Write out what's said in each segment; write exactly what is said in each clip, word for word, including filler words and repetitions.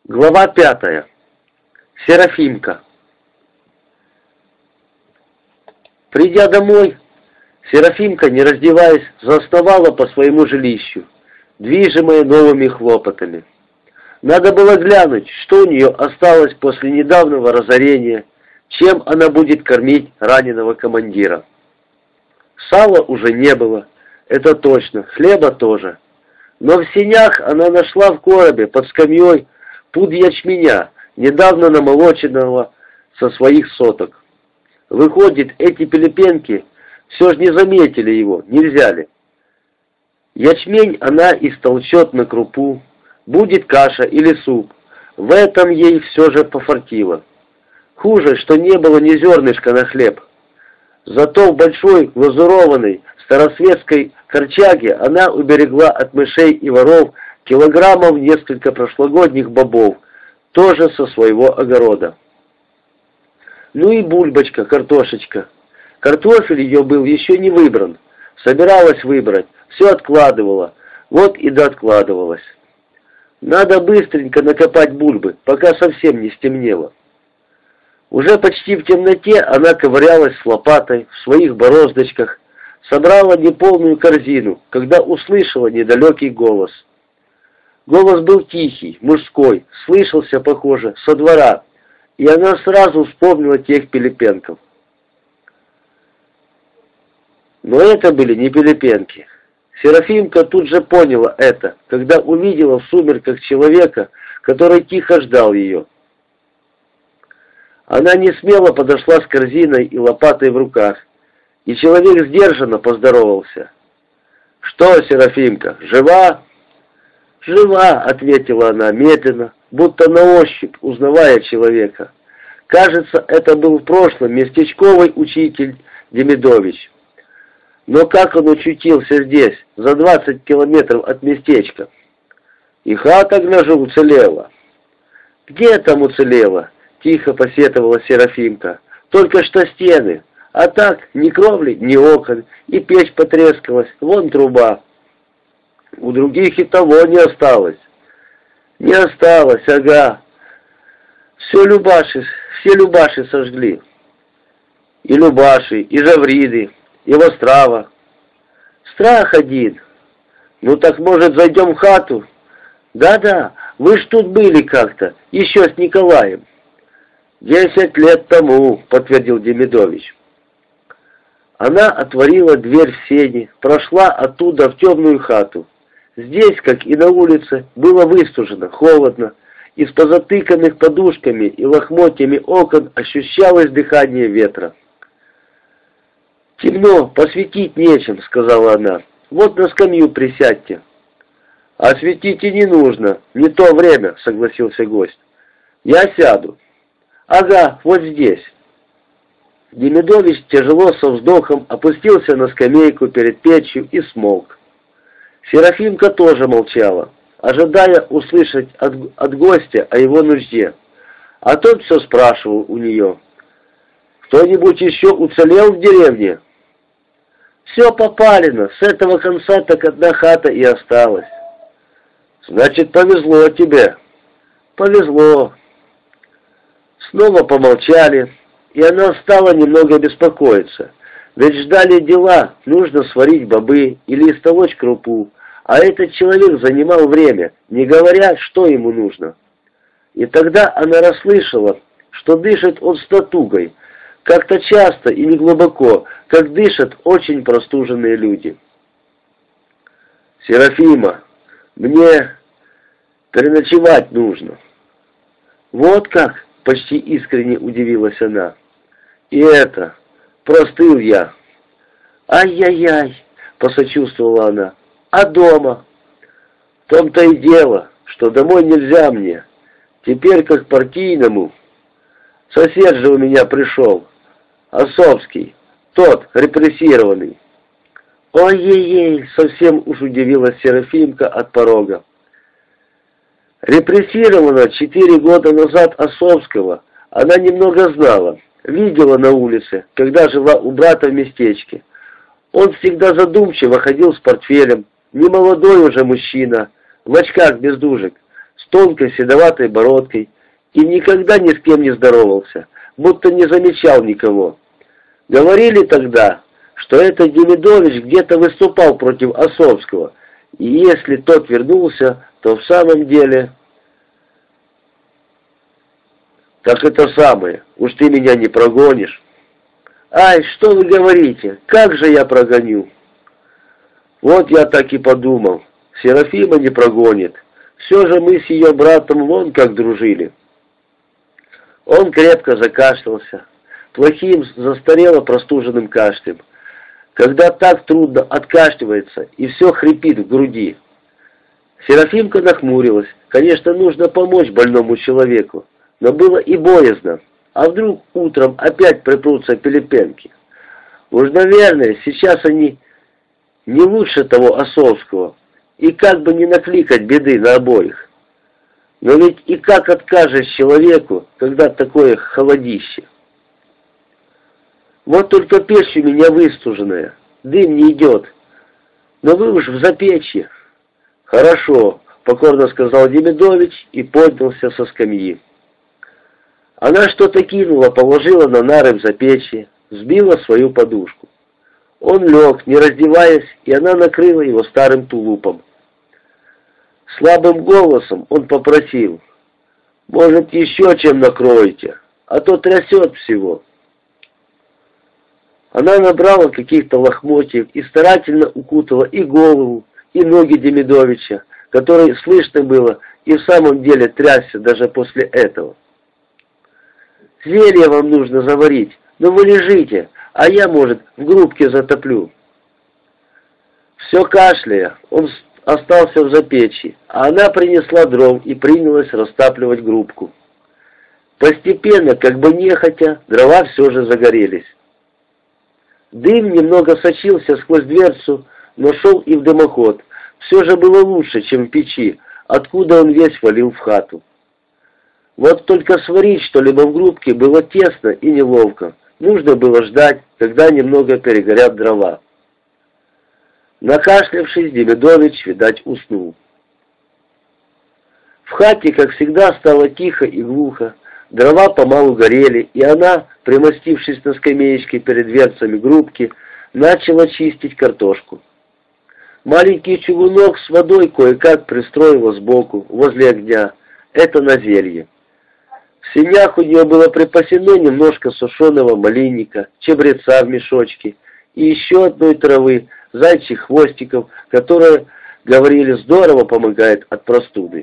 Глава пятая. Серафимка. Придя домой, Серафимка, не раздеваясь, засновала по своему жилищу, движимая новыми хлопотами. Надо было глянуть, что у нее осталось после недавнего разорения, чем она будет кормить раненого командира. Сала уже не было, это точно, хлеба тоже. Но в сенях она нашла в коробе под скамьей пуд ячменя, недавно намолоченного со своих соток. Выходит, эти пилипенки все же не заметили его, не взяли. Ячмень она истолчет на крупу, будет каша или суп. В этом ей все же пофартило. Хуже, что не было ни зернышка на хлеб. Зато в большой глазурованной старосветской корчаге она уберегла от мышей и воров килограммов несколько прошлогодних бобов, тоже со своего огорода. Ну и бульбочка, картошечка. Картофель ее был еще не выбран. Собиралась выбрать, все откладывала, вот и дооткладывалась. Надо быстренько накопать бульбы, пока совсем не стемнело. Уже почти в темноте она ковырялась с лопатой в своих бороздочках, собрала неполную корзину, когда услышала недалекий голос. Голос был тихий, мужской, слышался, похоже, со двора, и она сразу вспомнила тех пилипенков. Но это были не пилипенки. Серафимка тут же поняла это, когда увидела в сумерках человека, который тихо ждал ее. Она несмело подошла с корзиной и лопатой в руках, и человек сдержанно поздоровался. «Что, Серафимка, жива?» «Жива», — ответила она медленно, будто на ощупь, узнавая человека. Кажется, это был в прошлом местечковый учитель Демидович. Но как он очутился здесь, за двадцать километров от местечка? И хата, гляжу, уцелела. «Где там уцелела?» — тихо посетовала Серафимка. «Только что стены, а так ни кровли, ни окон, и печь потрескалась, вон труба. У других и того не осталось». «Не осталось, ага. Все любаши, все любаши сожгли. И любаши, и жавриды, и вострава. Страх один. Ну так, может, зайдем в хату?» «Да-да, вы ж тут были как-то, еще с Николаем». «Десять лет тому», — подтвердил Демидович. Она отворила дверь в сени, прошла оттуда в темную хату. Здесь, как и на улице, было выстужено, холодно. Из позатыканных подушками и лохмотьями окон ощущалось дыхание ветра. «Темно, посветить нечем», — сказала она. «Вот на скамью присядьте». «А светить и не нужно, не то время», — согласился гость. «Я сяду». «Ага, вот здесь». Демидович тяжело со вздохом опустился на скамейку перед печью и смолк. Серафимка тоже молчала, ожидая услышать от, от гостя о его нужде. А тот все спрашивал у нее. «Кто-нибудь еще уцелел в деревне?» «Все попалено, с этого конца так одна хата и осталась». «Значит, повезло тебе». «Повезло». Снова помолчали, и она стала немного беспокоиться. Ведь ждали дела, нужно сварить бобы или истолочь крупу, а этот человек занимал время, не говоря, что ему нужно. И тогда она расслышала, что дышит он с натугой, как-то часто и неглубоко, как дышат очень простуженные люди. «Серафима, мне переночевать нужно». «Вот как?» — почти искренне удивилась она. «И это, простыл я». «Ай-яй-яй», — посочувствовала она. «А дома?» «В том-то и дело, что домой нельзя мне. Теперь как партийному. Сосед же у меня пришел, Осовский, тот, репрессированный». «Ой-ей-ей», — совсем уж удивилась Серафимка от порога. Репрессирована четыре года назад Осовского она немного знала, видела на улице, когда жила у брата в местечке. Он всегда задумчиво ходил с портфелем, немолодой уже мужчина, в очках без дужек, с тонкой седоватой бородкой и никогда ни с кем не здоровался, будто не замечал никого. Говорили тогда, что этот Демидович где-то выступал против Осовского, и если тот вернулся, то в самом деле... «Так это самое, уж ты меня не прогонишь». «Ай, что вы говорите, как же я прогоню?» «Вот я так и подумал, Серафима не прогонит, все же мы с ее братом вон как дружили». Он крепко закашлялся, плохим, застарело простуженным кашлем, когда так трудно откашливается и все хрипит в груди. Серафимка нахмурилась. Конечно, нужно помочь больному человеку, но было и боязно. А вдруг утром опять припрутся Пилипенки? Уж, наверное, сейчас они не лучше того Осовского, и как бы не накликать беды на обоих. Но ведь и как откажешь человеку, когда такое холодище? Вот только печь у меня выстуженная, дым не идет. Но вы уж в запечье. Хорошо, покорно сказал Демидович и поднялся со скамьи. Она что-то кинула, положила на нары в запечье, сбила свою подушку. Он лег, не раздеваясь, и она накрыла его старым тулупом. Слабым голосом он попросил: «Может, еще чем накроете, а то трясет всего». Она набрала каких-то лохмотьев и старательно укутала и голову, и ноги Демидовича, который, слышно было, и в самом деле трясся даже после этого. «Зелье вам нужно заварить, но вы лежите, а я, может, в грубке затоплю». Все кашляя, он остался в запечье, а она принесла дров и принялась растапливать грубку. Постепенно, как бы нехотя, дрова все же загорелись. Дым немного сочился сквозь дверцу, но шел и в дымоход. Все же было лучше, чем в печи, откуда он весь валил в хату. Вот только сварить что-либо в грубке было тесно и неловко. Нужно было ждать, когда немного перегорят дрова. Накашлявшись, Демидович, видать, уснул. В хате, как всегда, стало тихо и глухо. Дрова помалу горели, и она, примостившись на скамеечке перед дверцами грубки, начала чистить картошку. Маленький чугунок с водой кое-как пристроила сбоку, возле огня. Это на зелье. В сенях у нее было припасено немножко сушеного малинника, чабреца в мешочке и еще одной травы, зайчих хвостиков, которая, говорили, здорово помогает от простуды.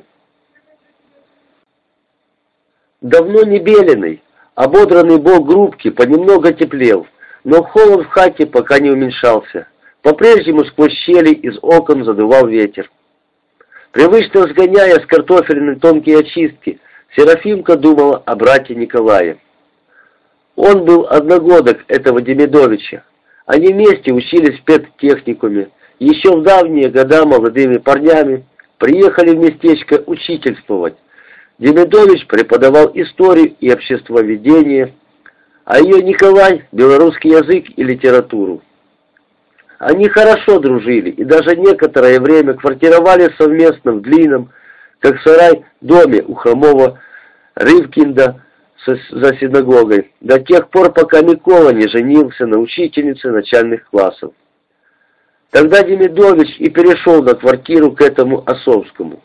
Давно не беленый, ободранный бок грубки понемногу теплел, но холод в хате пока не уменьшался. По-прежнему сквозь щели из окон задувал ветер. Привычно сгоняя с картофельной тонкие очистки, Серафимка думала о брате Николае. Он был одногодок этого Демидовича. Они вместе учились в педтехникуме. Еще в давние года молодыми парнями приехали в местечко учительствовать. Демидович преподавал историю и обществоведение, а ее Николай – белорусский язык и литературу. Они хорошо дружили и даже некоторое время квартировали совместно в длинном, как сарай, доме у хромого Рывкинда за синагогой, до тех пор, пока Микола не женился на учительнице начальных классов. Тогда Демидович и перешел на квартиру к этому Осовскому.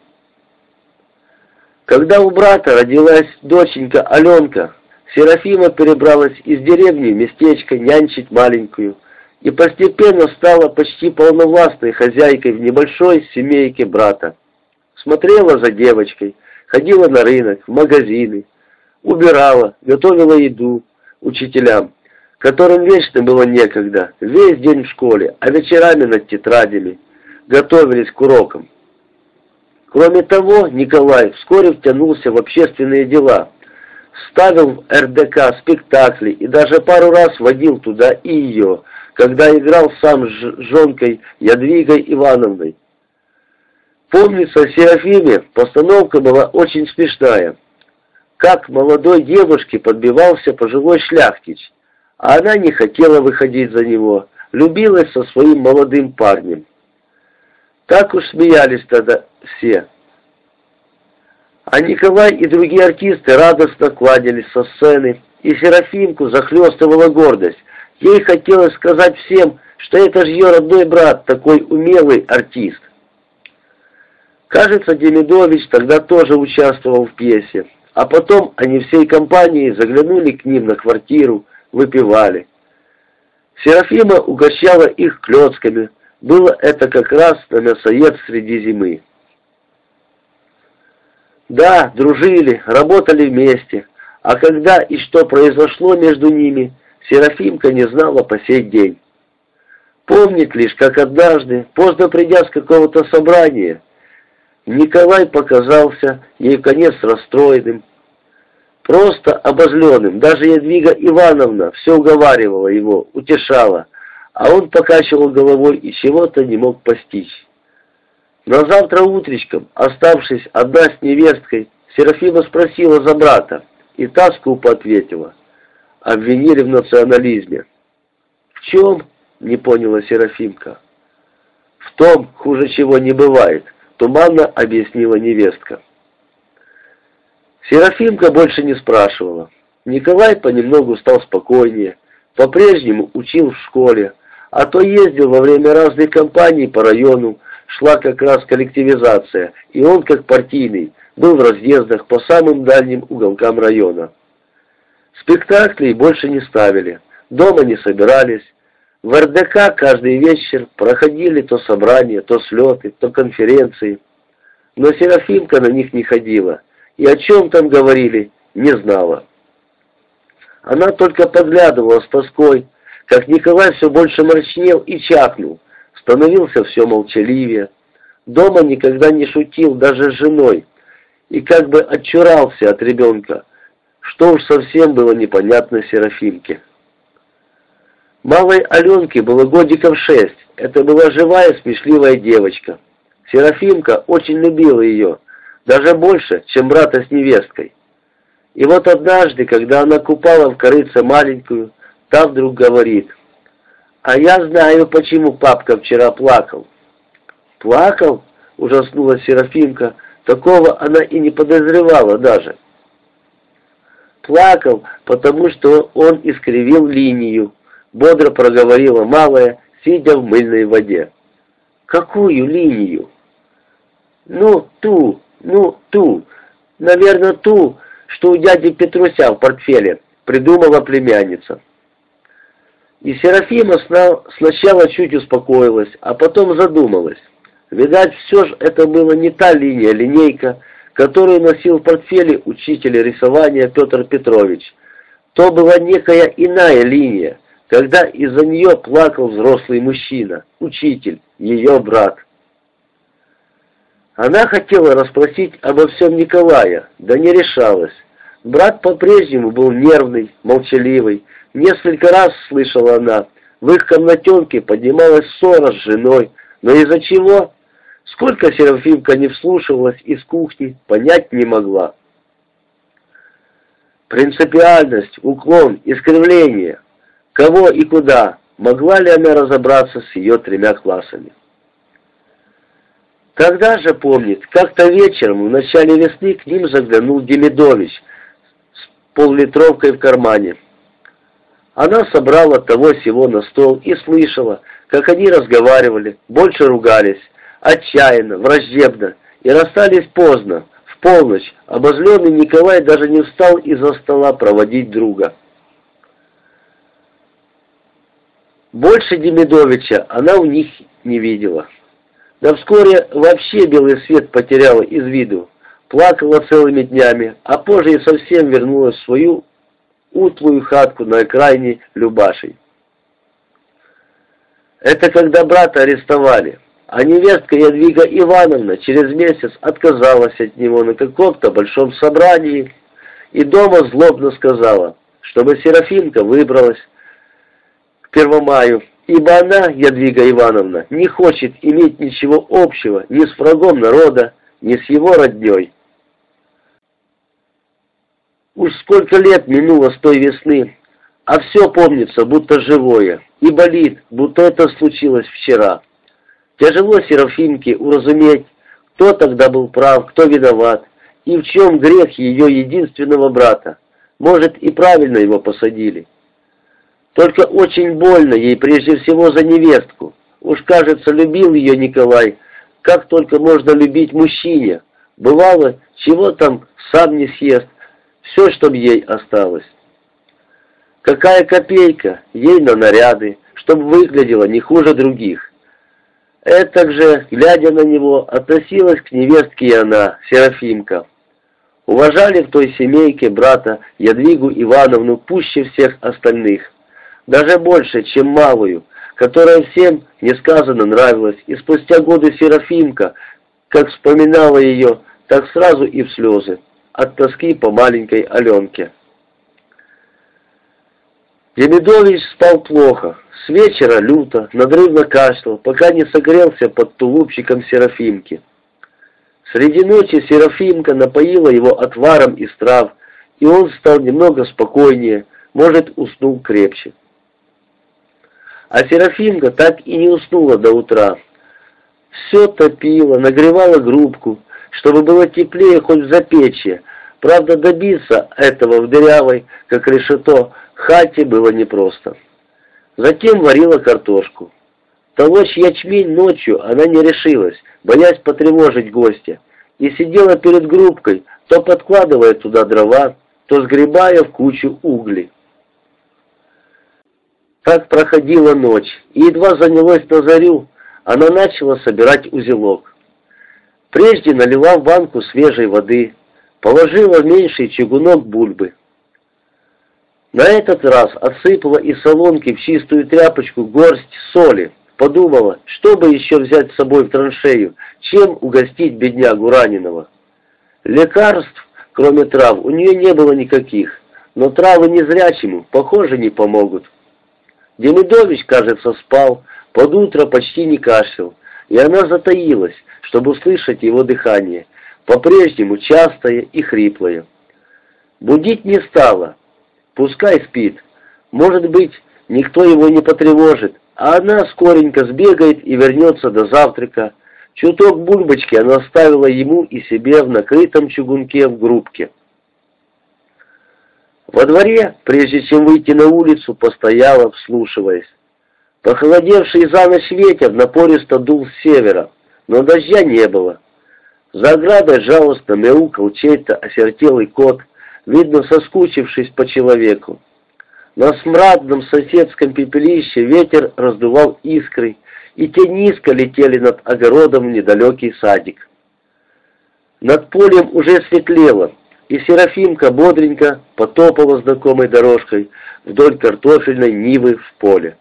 Когда у брата родилась доченька Аленка, Серафима перебралась из деревни в местечко нянчить маленькую и постепенно стала почти полновластной хозяйкой в небольшой семейке брата. Смотрела за девочкой, ходила на рынок, в магазины, убирала, готовила еду учителям, которым вечно было некогда, весь день в школе, а вечерами над тетрадями, готовились к урокам. Кроме того, Николай вскоре втянулся в общественные дела, ставил в эр дэ ка спектакли и даже пару раз водил туда и ее, когда играл сам с жонкой Ядвигой Ивановной. Помнится, в Серафиме постановка была очень смешная. Как молодой девушке подбивался пожилой шляхтич, а она не хотела выходить за него, любилась со своим молодым парнем. Так уж смеялись тогда все. А Николай и другие артисты радостно кланялись со сцены, и Серафимку захлестывала гордость. Ей хотелось сказать всем, что это же ее родной брат, такой умелый артист. Кажется, Демидович тогда тоже участвовал в пьесе, а потом они всей компанией заглянули к ним на квартиру, выпивали. Серафима угощала их клёцками, было это как раз на мясоед среди зимы. Да, дружили, работали вместе, а когда и что произошло между ними, Серафимка не знала по сей день. Помнит лишь, как однажды, поздно придя с какого-то собрания, Николай показался ей в конец расстроенным, просто обозленным. Даже Ядвига Ивановна все уговаривала его, утешала, а он покачивал головой и чего-то не мог постичь. На завтра утречком, оставшись одна с невесткой, Серафима спросила за брата, и та скупо ответила: обвинили в национализме. «В чем?» — не поняла Серафимка. «В том, хуже чего не бывает», — туманно объяснила невестка. Серафимка больше не спрашивала. Николай понемногу стал спокойнее, по-прежнему учил в школе, а то ездил во время разных кампаний по району, шла как раз коллективизация, и он, как партийный, был в разъездах по самым дальним уголкам района. Спектаклей больше не ставили, дома не собирались. В эр дэ ка каждый вечер проходили то собрания, то слеты, то конференции. Но Серафимка на них не ходила, и о чем там говорили, не знала. Она только подглядывала с тоской, как Николай все больше мрачнел и чахнул, становился все молчаливее. Дома никогда не шутил даже с женой, и как бы отчурался от ребенка, что уж совсем было непонятно Серафимке. Малой Аленке было годиков шесть, это была живая, смешливая девочка. Серафимка очень любила ее, даже больше, чем брата с невесткой. И вот однажды, когда она купала в корыце маленькую, та вдруг говорит: «А я знаю, почему папка вчера плакал». «Плакал?» — ужаснулась Серафимка, такого она и не подозревала даже. «Плакал, потому что он искривил линию», — бодро проговорила малая, сидя в мыльной воде. «Какую линию?» «Ну, ту, ну, ту, наверное, ту, что у дяди Петруся в портфеле», — придумала племянница. И Серафима сначала чуть успокоилась, а потом задумалась. Видать, все же это была не та линия-линейка, которую носил в портфеле учитель рисования Петр Петрович. То была некая иная линия, когда из-за нее плакал взрослый мужчина, учитель, ее брат. Она хотела расспросить обо всем Николая, да не решалась. Брат по-прежнему был нервный, молчаливый. Несколько раз, слышала она, в их комнатенке поднималась ссора с женой, но из-за чего? Сколько Серафимка не вслушивалась из кухни, понять не могла. Принципиальность, уклон, искривление. Кого и куда? Могла ли она разобраться с ее тремя классами? Когда же помнит, как-то вечером в начале весны к ним заглянул Демидович с поллитровкой в кармане. Она собрала того-сего на стол и слышала, как они разговаривали, больше ругались, отчаянно, враждебно, и расстались поздно, в полночь. Обозленный Николай даже не встал из-за стола проводить друга. Больше Демидовича она у них не видела. Да вскоре вообще белый свет потеряла из виду, плакала целыми днями, а позже и совсем вернулась в свою утлую хатку на окраине Любашей. Это когда брата арестовали, а невестка Ядвига Ивановна через месяц отказалась от него на каком-то большом собрании и дома злобно сказала, чтобы Серафимка выбралась к Первомаю, ибо она, Ядвига Ивановна, не хочет иметь ничего общего ни с врагом народа, ни с его родней. Уж сколько лет минуло с той весны, а все помнится, будто живое, и болит, будто это случилось вчера. Тяжело Серафимке уразуметь, кто тогда был прав, кто виноват, И в чем грех ее единственного брата? Может, и правильно его посадили. Только очень больно ей прежде всего за невестку. Уж, кажется, любил ее Николай, как только можно любить мужчине. Бывало, чего там сам не съест, все, чтоб ей осталось. Какая копейка ей на наряды, чтобы выглядела не хуже других. Этак же, глядя на него, относилась к невестке и она, Серафимка. Уважали в той семейке брата Ядвигу Ивановну пуще всех остальных, даже больше, чем малую, которая всем несказанно нравилась, и спустя годы Серафимка, как вспоминала ее, так сразу и в слезы, от тоски по маленькой Аленке. Демидович спал плохо, с вечера люто, надрывно кашлял, пока не согрелся под тулупчиком Серафимки. Среди ночи Серафимка напоила его отваром из трав, и он стал немного спокойнее, может, уснул крепче. А Серафимка так и не уснула до утра. Все топила, нагревала грубку, чтобы было теплее хоть в запечье. Правда, добиться этого в дырявой, как решето, хате было непросто. Затем варила картошку. Толочь ячмень ночью она не решилась, боясь потревожить гостя, и сидела перед грубкой, то подкладывая туда дрова, то сгребая в кучу угли. Так проходила ночь, и едва занялась на зарю, она начала собирать узелок. Прежде налила в банку свежей воды, положила в меньший чугунок бульбы. На этот раз отсыпала из солонки в чистую тряпочку горсть соли, подумала, что бы еще взять с собой в траншею, чем угостить беднягу раненого. Лекарств, кроме трав, у нее не было никаких, но травы незрячему, похоже, не помогут. Демидович, кажется, спал, под утро почти не кашлял, и она затаилась, чтобы услышать его дыхание, по-прежнему частое и хриплое. Будить не стала, пускай спит, может быть, никто его не потревожит, а она скоренько сбегает и вернется до завтрака. Чуток бульбочки она оставила ему и себе в накрытом чугунке в грубке. Во дворе, прежде чем выйти на улицу, постояла, вслушиваясь. Похолодевший за ночь ветер напористо дул с севера, но дождя не было. За оградой жалостно мяукал чей-то осертелый кот, видно соскучившись по человеку. На смрадном соседском пепелище ветер раздувал искры, и те низко летели над огородом в недалекий садик. Над полем уже светлело, и Серафимка бодренько потопала знакомой дорожкой вдоль картофельной нивы в поле.